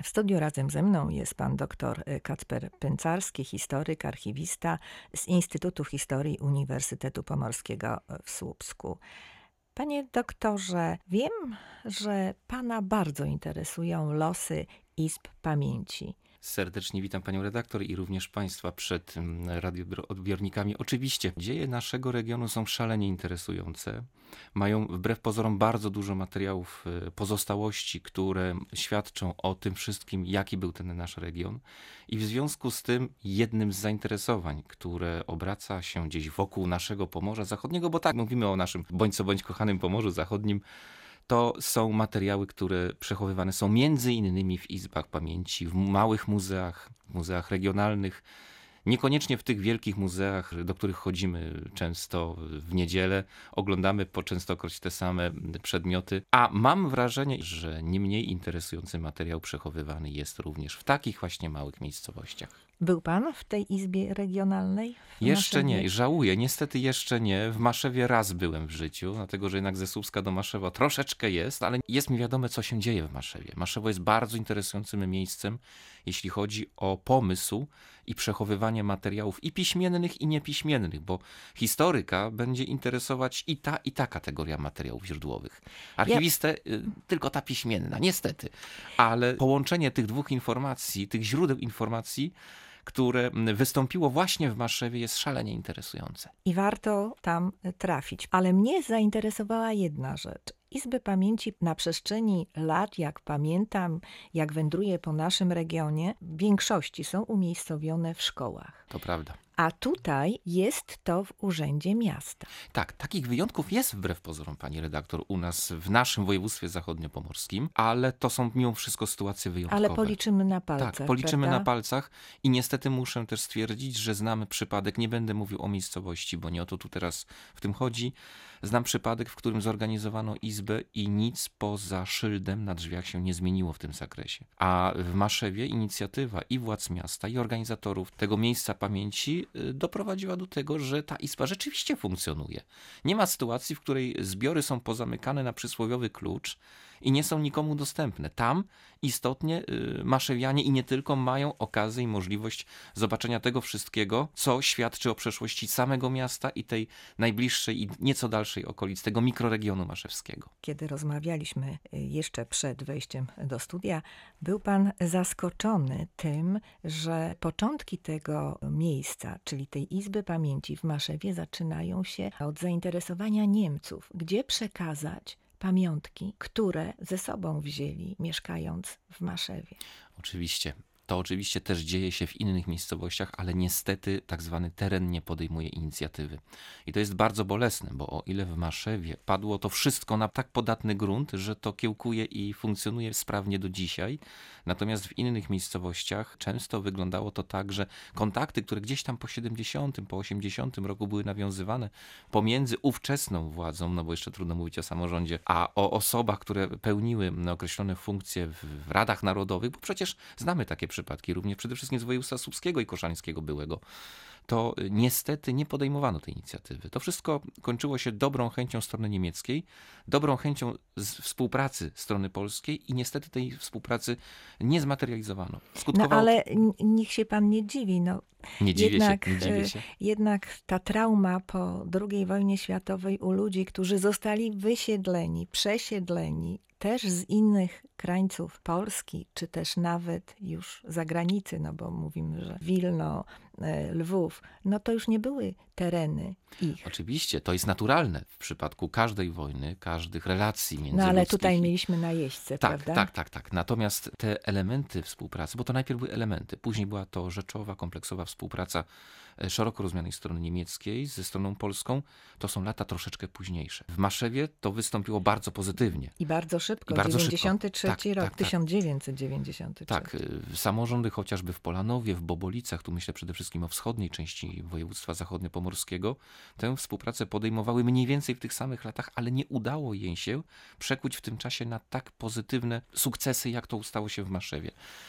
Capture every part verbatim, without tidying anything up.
W studiu razem ze mną jest pan dr Kacper Pęcarski, historyk, archiwista z Instytutu Historii Uniwersytetu Pomorskiego w Słupsku. Panie doktorze, wiem, że pana bardzo interesują losy izb pamięci. Serdecznie witam panią redaktor i również państwa przed radioodbiornikami. Oczywiście dzieje naszego regionu są szalenie interesujące. Mają wbrew pozorom bardzo dużo materiałów pozostałości, które świadczą o tym wszystkim, jaki był ten nasz region. I w związku z tym jednym z zainteresowań, które obraca się gdzieś wokół naszego Pomorza Zachodniego, bo tak mówimy o naszym bądź co bądź kochanym Pomorzu Zachodnim, to są materiały, które przechowywane są między innymi w izbach pamięci, w małych muzeach, muzeach regionalnych, niekoniecznie w tych wielkich muzeach, do których chodzimy często w niedzielę, oglądamy po częstokroć te same przedmioty, a mam wrażenie, że nie mniej interesujący materiał przechowywany jest również w takich właśnie małych miejscowościach. Był pan w tej izbie regionalnej? Jeszcze nie, żałuję, niestety jeszcze nie. W Maszewie raz byłem w życiu, dlatego że jednak ze Słupska do Maszewa troszeczkę jest, ale jest mi wiadome, co się dzieje w Maszewie. Maszewo jest bardzo interesującym miejscem, jeśli chodzi o pomysł i przechowywanie materiałów i piśmiennych, i niepiśmiennych, bo historyka będzie interesować i ta, i ta kategoria materiałów źródłowych. Archiwistę ja... tylko ta piśmienna, niestety. Ale połączenie tych dwóch informacji, tych źródeł informacji, które wystąpiło właśnie w Maszewie, jest szalenie interesujące. I warto tam trafić. Ale mnie zainteresowała jedna rzecz. Izby pamięci na przestrzeni lat, jak pamiętam, jak wędruję po naszym regionie, w większości są umiejscowione w szkołach. To prawda. A tutaj jest to w Urzędzie Miasta. Tak, takich wyjątków jest wbrew pozorom, pani redaktor, u nas w naszym województwie zachodniopomorskim, ale to są mimo wszystko sytuacje wyjątkowe. Ale policzymy na palcach, Tak, policzymy prawda? na palcach i niestety muszę też stwierdzić, że znamy przypadek, nie będę mówił o miejscowości, bo nie o to tu teraz w tym chodzi. Znam przypadek, w którym zorganizowano izbę i nic poza szyldem na drzwiach się nie zmieniło w tym zakresie. A w Maszewie inicjatywa i władz miasta, i organizatorów tego miejsca pamięci doprowadziła do tego, że ta izba rzeczywiście funkcjonuje. Nie ma sytuacji, w której zbiory są pozamykane na przysłowiowy klucz i nie są nikomu dostępne. Tam istotnie maszewianie i nie tylko mają okazję i możliwość zobaczenia tego wszystkiego, co świadczy o przeszłości samego miasta i tej najbliższej i nieco dalszej okolic, tego mikroregionu maszewskiego. Kiedy rozmawialiśmy jeszcze przed wejściem do studia, był pan zaskoczony tym, że początki tego miejsca, czyli tej Izby Pamięci w Maszewie, zaczynają się od zainteresowania Niemców, gdzie przekazać pamiątki, które ze sobą wzięli, mieszkając w Maszewie. Oczywiście. To oczywiście też dzieje się w innych miejscowościach, ale niestety tak zwany teren nie podejmuje inicjatywy. I to jest bardzo bolesne, bo o ile w Maszewie padło to wszystko na tak podatny grunt, że to kiełkuje i funkcjonuje sprawnie do dzisiaj, natomiast w innych miejscowościach często wyglądało to tak, że kontakty, które gdzieś tam po siedemdziesiątym, po osiemdziesiątym roku były nawiązywane pomiędzy ówczesną władzą, no bo jeszcze trudno mówić o samorządzie, a o osobach, które pełniły określone funkcje w radach narodowych, bo przecież znamy takie przypadki, również przede wszystkim z województwa słupskiego i koszańskiego byłego, to niestety nie podejmowano tej inicjatywy. To wszystko kończyło się dobrą chęcią strony niemieckiej, dobrą chęcią z współpracy strony polskiej i niestety tej współpracy nie zmaterializowano. Skutkowało... No ale niech się pan nie dziwi, no. Nie dziwię jednak, się, nie dziwię się. Jednak ta trauma po drugiej wojnie światowej u ludzi, którzy zostali wysiedleni, przesiedleni, też z innych krańców Polski, czy też nawet już zagranicy, no bo mówimy, że Wilno, Lwów, no to już nie były tereny ich. Oczywiście, to jest naturalne w przypadku każdej wojny, każdych relacji międzyludzkich. No ale tutaj mieliśmy najeźdźcę, tak, prawda? Tak, tak, tak. Natomiast te elementy współpracy, bo to najpierw były elementy, później była to rzeczowa, kompleksowa współpraca szeroko rozumianej strony niemieckiej ze stroną polską, to są lata troszeczkę późniejsze. W Maszewie to wystąpiło bardzo pozytywnie. I bardzo szybko, I bardzo dziewięćdziesiąty trzeci szybko. Tak, rok, tak, tak. tysiąc dziewięćset dziewięćdziesiąty trzeci. Tak, samorządy chociażby w Polanowie, w Bobolicach, tu myślę przede wszystkim o wschodniej części województwa zachodniopomorskiego, tę współpracę podejmowały mniej więcej w tych samych latach, ale nie udało jej się przekuć w tym czasie na tak pozytywne sukcesy, jak to stało się w Maszewie.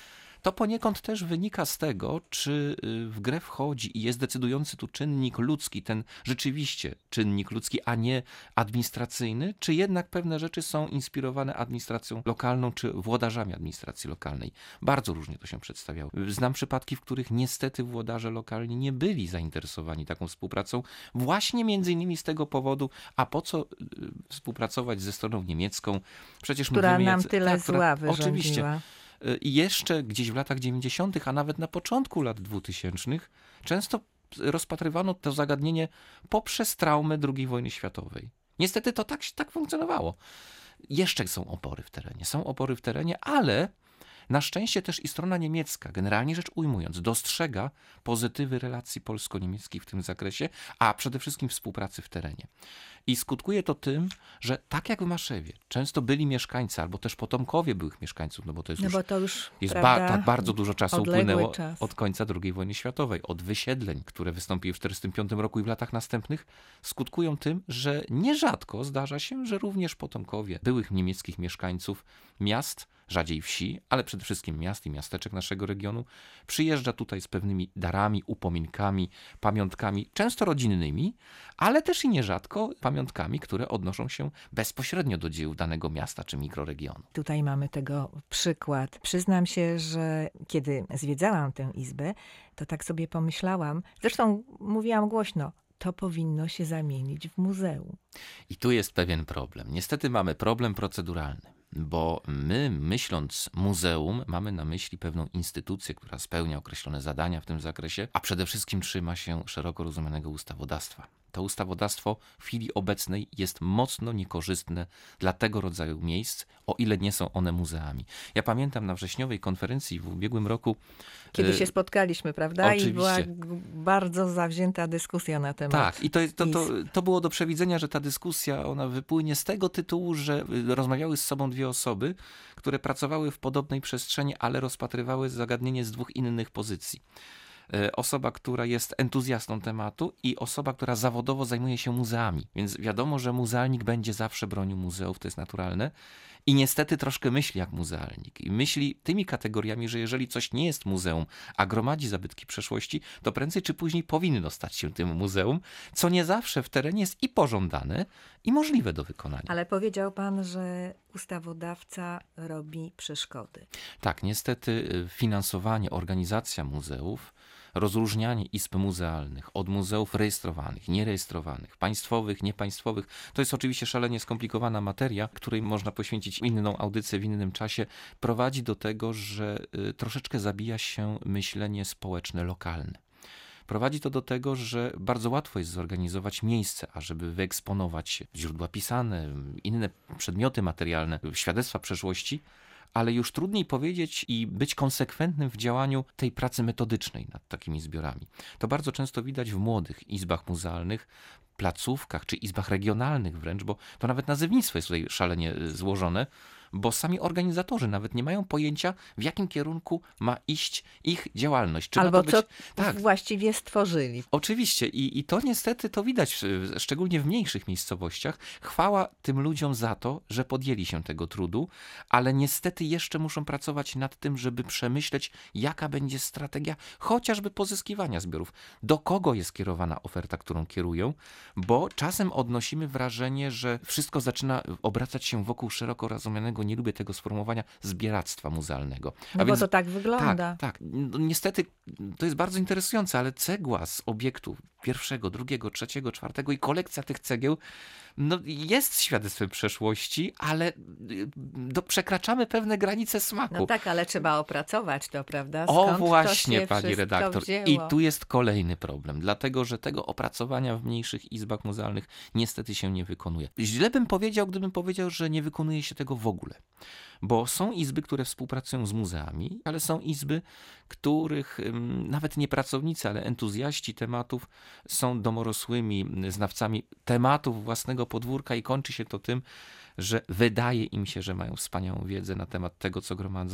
To poniekąd też wynika z tego, czy w grę wchodzi i jest decydujący tu czynnik ludzki, ten rzeczywiście czynnik ludzki, a nie administracyjny, czy jednak pewne rzeczy są inspirowane administracją lokalną, czy włodarzami administracji lokalnej. Bardzo różnie to się przedstawiało. Znam przypadki, w których niestety włodarze lokalni nie byli zainteresowani taką współpracą, właśnie między innymi z tego powodu, a po co współpracować ze stroną niemiecką? Przecież Która mówimy, nam jacy- tyle tak, która- zła Oczywiście. wyrządziła. I jeszcze gdzieś w latach dziewięćdziesiątych, a nawet na początku lat dwutysięcznych, często rozpatrywano to zagadnienie poprzez traumę drugiej wojny światowej. Niestety to tak, tak funkcjonowało. Jeszcze są opory w terenie, są opory w terenie, ale na szczęście też i strona niemiecka, generalnie rzecz ujmując, dostrzega pozytywy relacji polsko-niemieckich w tym zakresie, a przede wszystkim współpracy w terenie. I skutkuje to tym, że tak jak w Maszewie, często byli mieszkańcy, albo też potomkowie byłych mieszkańców, no bo to jest No już bo to już, jest ba- prawda, tak bardzo dużo czasu odległy upłynęło czas. od końca drugiej wojny światowej, od wysiedleń, które wystąpiły w tysiąc czterysta piątym roku i w latach następnych, skutkują tym, że nierzadko zdarza się, że również potomkowie byłych niemieckich mieszkańców miast, rzadziej wsi, ale przede wszystkim miast i miasteczek naszego regionu, przyjeżdża tutaj z pewnymi darami, upominkami, pamiątkami, często rodzinnymi, ale też i nierzadko pamiątkami, które odnoszą się bezpośrednio do dzieł danego miasta czy mikroregionu. Tutaj mamy tego przykład. Przyznam się, że kiedy zwiedzałam tę izbę, to tak sobie pomyślałam, zresztą mówiłam głośno, to powinno się zamienić w muzeum. I tu jest pewien problem. Niestety mamy problem proceduralny, bo my, myśląc muzeum, mamy na myśli pewną instytucję, która spełnia określone zadania w tym zakresie, a przede wszystkim trzyma się szeroko rozumianego ustawodawstwa. To ustawodawstwo w chwili obecnej jest mocno niekorzystne dla tego rodzaju miejsc, o ile nie są one muzeami. Ja pamiętam na wrześniowej konferencji w ubiegłym roku... Kiedy e, się spotkaliśmy, prawda? oczywiście. I była g- bardzo zawzięta dyskusja na temat. Tak, i to, jest- to, to, izb. to było do przewidzenia, że ta dyskusja ona wypłynie z tego tytułu, że y, rozmawiały z sobą dwie osoby, które pracowały w podobnej przestrzeni, ale rozpatrywały zagadnienie z dwóch innych pozycji. E, Osoba, która jest entuzjastą tematu i osoba, która zawodowo zajmuje się muzeami. Więc wiadomo, że muzealnik będzie zawsze bronił muzeów, to jest naturalne. I niestety troszkę myśli jak muzealnik. I myśli tymi kategoriami, że jeżeli coś nie jest muzeum, a gromadzi zabytki przeszłości, to prędzej czy później powinno stać się tym muzeum, co nie zawsze w terenie jest i pożądane, i możliwe do wykonania. Ale powiedział pan, że ustawodawca robi przeszkody. Tak, niestety y, finansowanie, organizacja muzeów, rozróżnianie izb muzealnych od muzeów rejestrowanych, nierejestrowanych, państwowych, niepaństwowych, to jest oczywiście szalenie skomplikowana materia, której można poświęcić inną audycję w innym czasie, prowadzi do tego, że y, troszeczkę zabija się myślenie społeczne, lokalne. Prowadzi to do tego, że bardzo łatwo jest zorganizować miejsce, ażeby wyeksponować źródła pisane, inne przedmioty materialne, świadectwa przeszłości, ale już trudniej powiedzieć i być konsekwentnym w działaniu tej pracy metodycznej nad takimi zbiorami. To bardzo często widać w młodych izbach muzealnych, placówkach czy izbach regionalnych wręcz, bo to nawet nazewnictwo jest tutaj szalenie y, złożone, bo sami organizatorzy nawet nie mają pojęcia, w jakim kierunku ma iść ich działalność. Czy ma Albo to co być... Tak, właściwie stworzyli. oczywiście I, i to niestety to widać, w- szczególnie w mniejszych miejscowościach. Chwała tym ludziom za to, że podjęli się tego trudu, ale niestety jeszcze muszą pracować nad tym, żeby przemyśleć, jaka będzie strategia chociażby pozyskiwania zbiorów. Do kogo jest kierowana oferta, którą kierują, bo czasem odnosimy wrażenie, że wszystko zaczyna obracać się wokół szeroko rozumianego, nie lubię tego sformułowania, zbieractwa muzealnego. No bo to tak wygląda. Tak, tak. No, niestety to jest bardzo interesujące, ale cegła z obiektu pierwszego, drugiego, trzeciego, czwartego i kolekcja tych cegieł no, jest świadectwem przeszłości, ale y, do, przekraczamy pewne granice smaku. No tak, ale trzeba opracować to, prawda? O Skąd to właśnie, się pani wszystko redaktor. wzięło? I tu jest kolejny problem, dlatego że tego opracowania w mniejszych izbach muzealnych niestety się nie wykonuje. Źle bym powiedział, gdybym powiedział, że nie wykonuje się tego w ogóle. Bo są izby, które współpracują z muzeami, ale są izby, których ym, nawet nie pracownicy, ale entuzjaści tematów są domorosłymi znawcami tematów własnego podwórka i kończy się to tym, że wydaje im się, że mają wspaniałą wiedzę na temat tego, co gromadzą,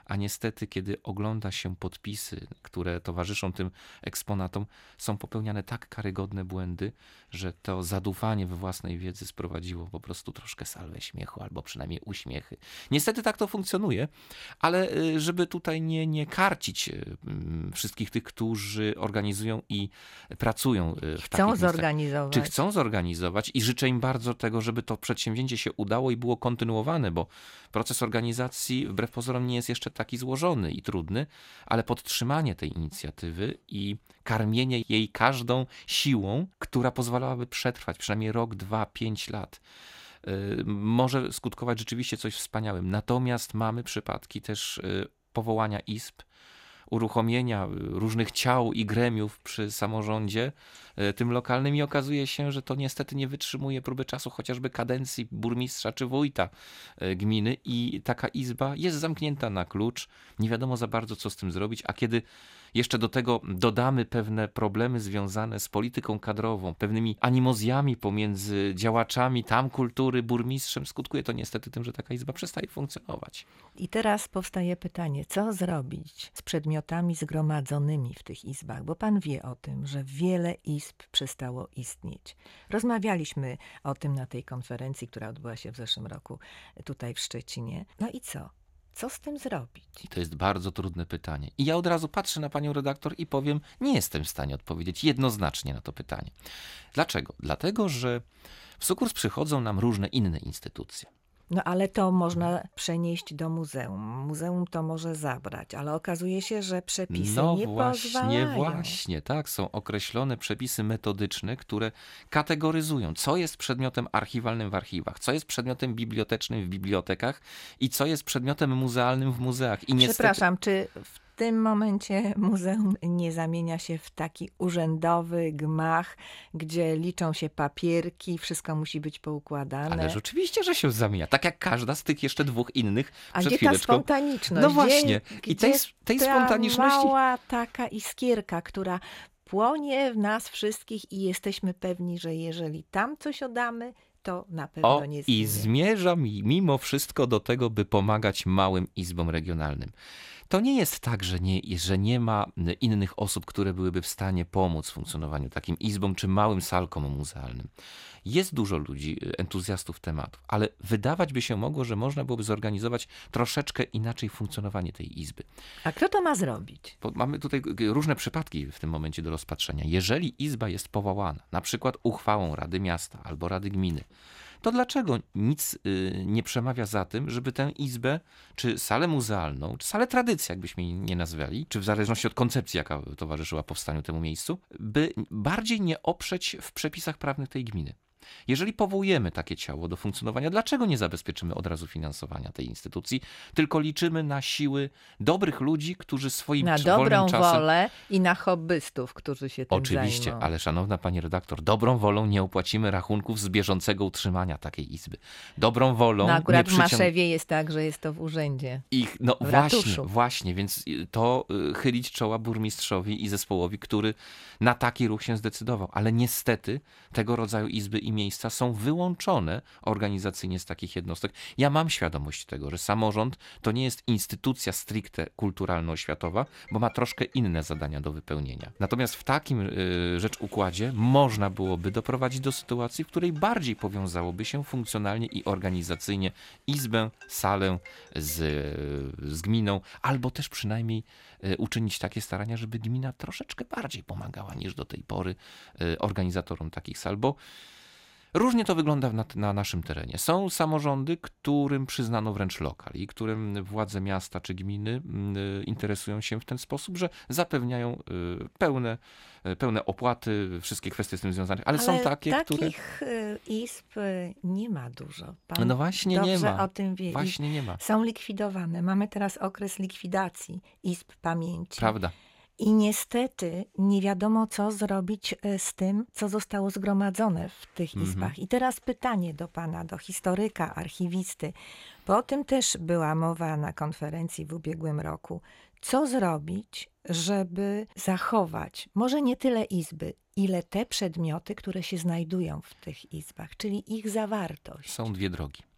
a niestety, kiedy ogląda się podpisy, które towarzyszą tym eksponatom, są popełniane tak karygodne błędy, że to zadufanie we własnej wiedzy sprowadziło po prostu troszkę salwę śmiechu, albo przynajmniej uśmiechy. Niestety tak to funkcjonuje, ale y, żeby tutaj nie, nie karcić y, wszystkich tych, którzy organizują i pracują y, w takich Chcą miejscach. zorganizować. Czy chcą zorganizować i życzę im bardzo tego, żeby to przedsięwzięcie się udało i było kontynuowane, bo proces organizacji wbrew pozorom nie jest jeszcze taki złożony i trudny, ale podtrzymanie tej inicjatywy i karmienie jej każdą siłą, która pozwalałaby przetrwać przynajmniej rok, dwa, pięć lat, yy, może skutkować rzeczywiście coś wspaniałym. Natomiast mamy przypadki też yy, powołania izb, uruchomienia różnych ciał i gremiów przy samorządzie tym lokalnym i okazuje się, że to niestety nie wytrzymuje próby czasu chociażby kadencji burmistrza czy wójta gminy i taka izba jest zamknięta na klucz, nie wiadomo za bardzo co z tym zrobić, a kiedy jeszcze do tego dodamy pewne problemy związane z polityką kadrową, pewnymi animozjami pomiędzy działaczami tam kultury, burmistrzem, skutkuje to niestety tym, że taka izba przestaje funkcjonować. I teraz powstaje pytanie, co zrobić z przedmiotami zgromadzonymi w tych izbach? Bo pan wie o tym, że wiele izb przestało istnieć. Rozmawialiśmy o tym na tej konferencji, która odbyła się w zeszłym roku tutaj w Szczecinie. No i co? Co z tym zrobić? I to jest bardzo trudne pytanie. I ja od razu patrzę na panią redaktor i powiem, nie jestem w stanie odpowiedzieć jednoznacznie na to pytanie. Dlaczego? Dlatego, że w sukurs przychodzą nam różne inne instytucje. No ale to można przenieść do muzeum. Muzeum to może zabrać, ale okazuje się, że przepisy no nie właśnie, pozwalają. właśnie, tak. Są określone przepisy metodyczne, które kategoryzują, co jest przedmiotem archiwalnym w archiwach, co jest przedmiotem bibliotecznym w bibliotekach i co jest przedmiotem muzealnym w muzeach. I niestety... Przepraszam, czy w w tym momencie muzeum nie zamienia się w taki urzędowy gmach, gdzie liczą się papierki, wszystko musi być poukładane. Ale oczywiście, że się zamienia. Tak jak każda z tych jeszcze dwóch innych. A przed gdzie chwileczką. ta spontaniczność? No właśnie. Gdzie, I tej, tej ta spontaniczności... mała taka iskierka, która płonie w nas wszystkich i jesteśmy pewni, że jeżeli tam coś oddamy, to na pewno o, nie i zginie. zmierzam mimo wszystko do tego, by pomagać małym izbom regionalnym. To nie jest tak, że nie, że nie ma innych osób, które byłyby w stanie pomóc w funkcjonowaniu takim izbom czy małym salkom muzealnym. Jest dużo ludzi, entuzjastów tematów, ale wydawać by się mogło, że można byłoby zorganizować troszeczkę inaczej funkcjonowanie tej izby. A kto to ma zrobić? Bo mamy tutaj różne przypadki w tym momencie do rozpatrzenia. Jeżeli izba jest powołana, na przykład uchwałą Rady Miasta albo Rady Gminy, to dlaczego nic y, nie przemawia za tym, żeby tę izbę, czy salę muzealną, czy salę tradycji, jakbyśmy jej nie nazwali, czy w zależności od koncepcji, jaka towarzyszyła powstaniu temu miejscu, by bardziej nie oprzeć w przepisach prawnych tej gminy? Jeżeli powołujemy takie ciało do funkcjonowania, dlaczego nie zabezpieczymy od razu finansowania tej instytucji, tylko liczymy na siły dobrych ludzi, którzy swoim Na cz- dobrą wolnym czasem... wolę i na hobbystów, którzy się tym Oczywiście, zajmą. ale szanowna pani redaktor, dobrą wolą nie opłacimy rachunków z bieżącego utrzymania takiej izby. Dobrą wolą No akurat nie w przycią... Maszewie jest tak, że jest to w urzędzie. Ich, no w właśnie, ratuszu. właśnie, więc to y, chylić czoła burmistrzowi i zespołowi, który na taki ruch się zdecydował. Ale niestety tego rodzaju izby i miejsca są wyłączone organizacyjnie z takich jednostek. Ja mam świadomość tego, że samorząd to nie jest instytucja stricte kulturalno-oświatowa, bo ma troszkę inne zadania do wypełnienia. Natomiast w takim y, rzecz układzie można byłoby doprowadzić do sytuacji, w której bardziej powiązałoby się funkcjonalnie i organizacyjnie izbę, salę z, z gminą, albo też przynajmniej y, uczynić takie starania, żeby gmina troszeczkę bardziej pomagała niż do tej pory y, organizatorom takich sal, bo różnie to wygląda na, na naszym terenie. Są samorządy, którym przyznano wręcz lokal i którym władze miasta czy gminy y, interesują się w ten sposób, że zapewniają y, pełne, y, pełne opłaty, wszystkie kwestie z tym związane. Ale, Ale są takie, takich które... y, izb y, nie ma dużo. Pan No właśnie dobrze nie ma. o tym wie. I Właśnie nie ma. są likwidowane. Mamy teraz okres likwidacji izb pamięci. Prawda. I niestety nie wiadomo, co zrobić e, z tym, co zostało zgromadzone w tych Mhm. izbach. I teraz pytanie do pana, do historyka, archiwisty. Bo o tym też była mowa na konferencji w ubiegłym roku. Co zrobić, żeby zachować może nie tyle izby, ile te przedmioty, które się znajdują w tych izbach, czyli ich zawartość? Są dwie drogi.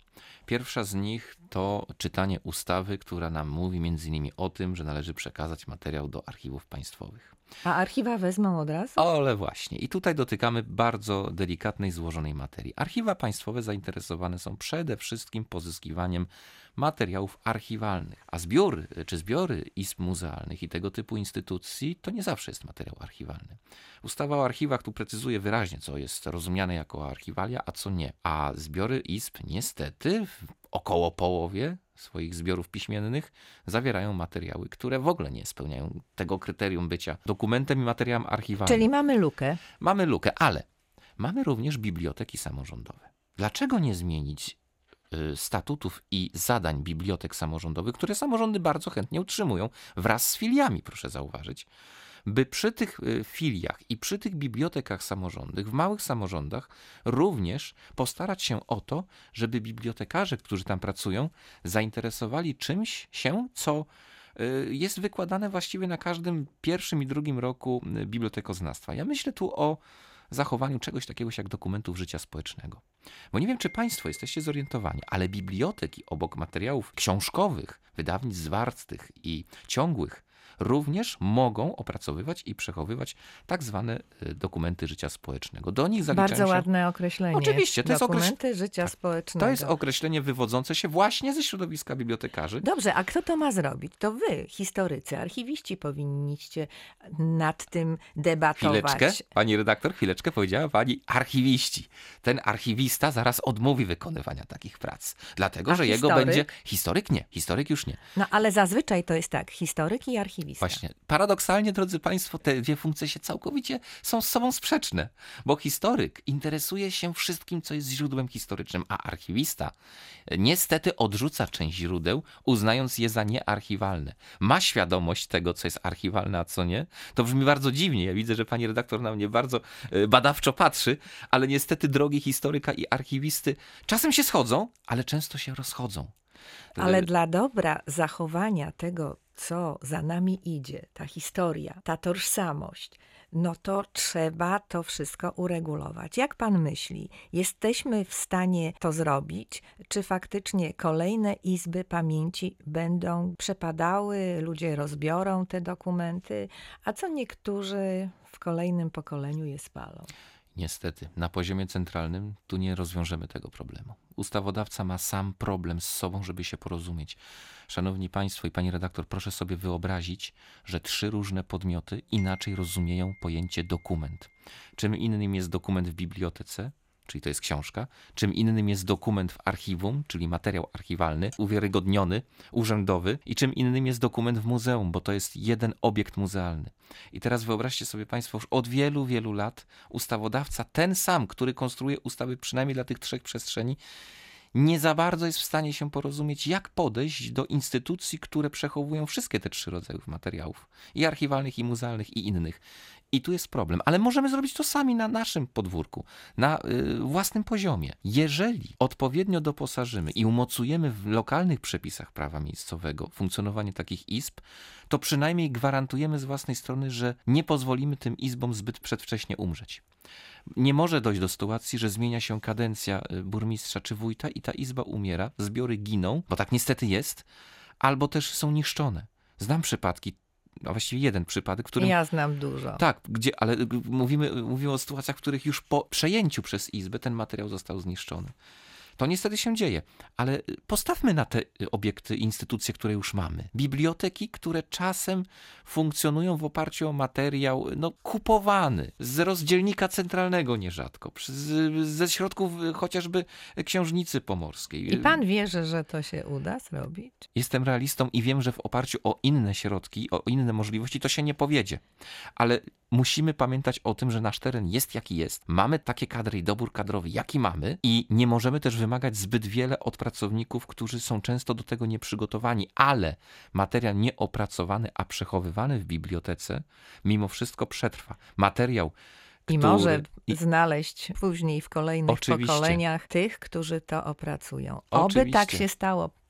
Pierwsza z nich to czytanie ustawy, która nam mówi między innymi o tym, że należy przekazać materiał do archiwów państwowych. A archiwa wezmą od razu? Ale właśnie. I tutaj dotykamy bardzo delikatnej, złożonej materii. Archiwa państwowe zainteresowane są przede wszystkim pozyskiwaniem materiałów archiwalnych. A zbiory, czy zbiory izb muzealnych i tego typu instytucji to nie zawsze jest materiał archiwalny. Ustawa o archiwach tu precyzuje wyraźnie, co jest rozumiane jako archiwalia, a co nie. A zbiory izb niestety w około połowie swoich zbiorów piśmiennych zawierają materiały, które w ogóle nie spełniają tego kryterium bycia dokumentem i materiałem archiwalnym. Czyli mamy lukę. Mamy lukę, ale mamy również biblioteki samorządowe. Dlaczego nie zmienić y, statutów i zadań bibliotek samorządowych, które samorządy bardzo chętnie utrzymują wraz z filiami, proszę zauważyć, by przy tych y, filiach i przy tych bibliotekach samorządnych, w małych samorządach również postarać się o to, żeby bibliotekarze, którzy tam pracują, zainteresowali czymś się, co y, jest wykładane właściwie na każdym pierwszym i drugim roku y, bibliotekoznawstwa. Ja myślę tu o zachowaniu czegoś takiego jak dokumentów życia społecznego. Bo nie wiem, czy Państwo jesteście zorientowani, ale biblioteki obok materiałów książkowych, wydawnictw zwartych i ciągłych również mogą opracowywać i przechowywać tak zwane y, dokumenty życia społecznego. Do nich zaliczają Bardzo się... ładne określenie. Oczywiście, to jest Dokumenty okreś- życia tak, społecznego. To jest określenie wywodzące się właśnie ze środowiska bibliotekarzy. Dobrze, a kto to ma zrobić? To wy, historycy, archiwiści powinniście nad tym debatować. Chwileczkę, pani redaktor, chwileczkę, powiedziała pani archiwiści. Ten archiwista zaraz odmówi wykonywania takich prac. Dlatego, A że jego historyk? będzie... Historyk nie, historyk już nie. No ale zazwyczaj to jest tak, historyk i archiwista. Właśnie. Paradoksalnie, drodzy Państwo, te dwie funkcje się całkowicie są z sobą sprzeczne, bo historyk interesuje się wszystkim, co jest źródłem historycznym, a archiwista niestety odrzuca część źródeł, uznając je za niearchiwalne. Ma świadomość tego, co jest archiwalne, a co nie. To brzmi bardzo dziwnie. Ja widzę, że pani redaktor na mnie bardzo e, badawczo patrzy, ale niestety drogi historyka i archiwisty czasem się schodzą, ale często się rozchodzą. Ale E, dla dobra zachowania tego, co za nami idzie, ta historia, ta tożsamość, no to trzeba to wszystko uregulować. Jak pan myśli, jesteśmy w stanie to zrobić? Czy faktycznie kolejne izby pamięci będą przepadały, ludzie rozbiorą te dokumenty, a co niektórzy w kolejnym pokoleniu je spalą? Niestety, na poziomie centralnym tu nie rozwiążemy tego problemu. Ustawodawca ma sam problem z sobą, żeby się porozumieć. Szanowni Państwo i pani redaktor, proszę sobie wyobrazić, że trzy różne podmioty inaczej rozumieją pojęcie dokument. Czym innym jest dokument w bibliotece, czyli to jest książka, czym innym jest dokument w archiwum, czyli materiał archiwalny, uwiarygodniony, urzędowy, i czym innym jest dokument w muzeum, bo to jest jeden obiekt muzealny. I teraz wyobraźcie sobie Państwo, już od wielu, wielu lat ustawodawca, ten sam, który konstruuje ustawy przynajmniej dla tych trzech przestrzeni, nie za bardzo jest w stanie się porozumieć, jak podejść do instytucji, które przechowują wszystkie te trzy rodzaje materiałów. I archiwalnych, i muzealnych, i innych. I tu jest problem. Ale możemy zrobić to sami na naszym podwórku, na y, własnym poziomie. Jeżeli odpowiednio doposażymy i umocujemy w lokalnych przepisach prawa miejscowego funkcjonowanie takich izb, to przynajmniej gwarantujemy z własnej strony, że nie pozwolimy tym izbom zbyt przedwcześnie umrzeć. Nie może dojść do sytuacji, że zmienia się kadencja burmistrza czy wójta i ta izba umiera, zbiory giną, bo tak niestety jest, albo też są niszczone. Znam przypadki, a właściwie jeden przypadek, w którym... Ja znam dużo. Tak, gdzie, ale mówimy, mówimy o sytuacjach, w których już po przejęciu przez izbę ten materiał został zniszczony. To niestety się dzieje, ale postawmy na te obiekty, instytucje, które już mamy. Biblioteki, które czasem funkcjonują w oparciu o materiał no, kupowany z rozdzielnika centralnego nierzadko, z, ze środków chociażby Książnicy Pomorskiej. I pan wierzy, że to się uda zrobić? Jestem realistą i wiem, że w oparciu o inne środki, o inne możliwości to się nie powiedzie. Ale musimy pamiętać o tym, że nasz teren jest jaki jest. Mamy takie kadry i dobór kadrowy, jaki mamy, i nie możemy też wymagać zbyt wiele od pracowników, którzy są często do tego nieprzygotowani, ale materiał nieopracowany, a przechowywany w bibliotece mimo wszystko przetrwa. Materiał, I który... może I... znaleźć później w kolejnych Oczywiście. pokoleniach tych, którzy to opracują. Oby Oczywiście. tak się stało.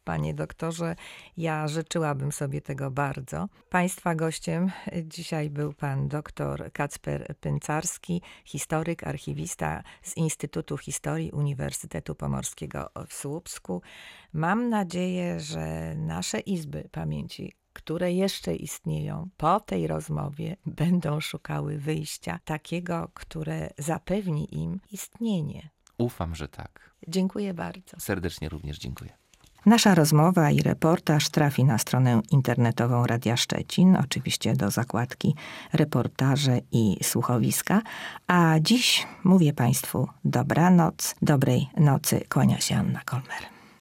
panie doktorze. Ja życzyłabym sobie tego bardzo. Państwa gościem dzisiaj był pan doktor Kacper Pęcarski, historyk, archiwista z Instytutu Historii Uniwersytetu Pomorskiego w Słupsku. Mam nadzieję, że nasze izby pamięci, które jeszcze istnieją po tej rozmowie, będą szukały wyjścia takiego, które zapewni im istnienie. Ufam, że tak. Dziękuję bardzo. Serdecznie również dziękuję. Nasza rozmowa i reportaż trafi na stronę internetową Radia Szczecin, oczywiście do zakładki reportaże i słuchowiska. A dziś mówię Państwu dobranoc, dobrej nocy, kłania się Anna Kolmer.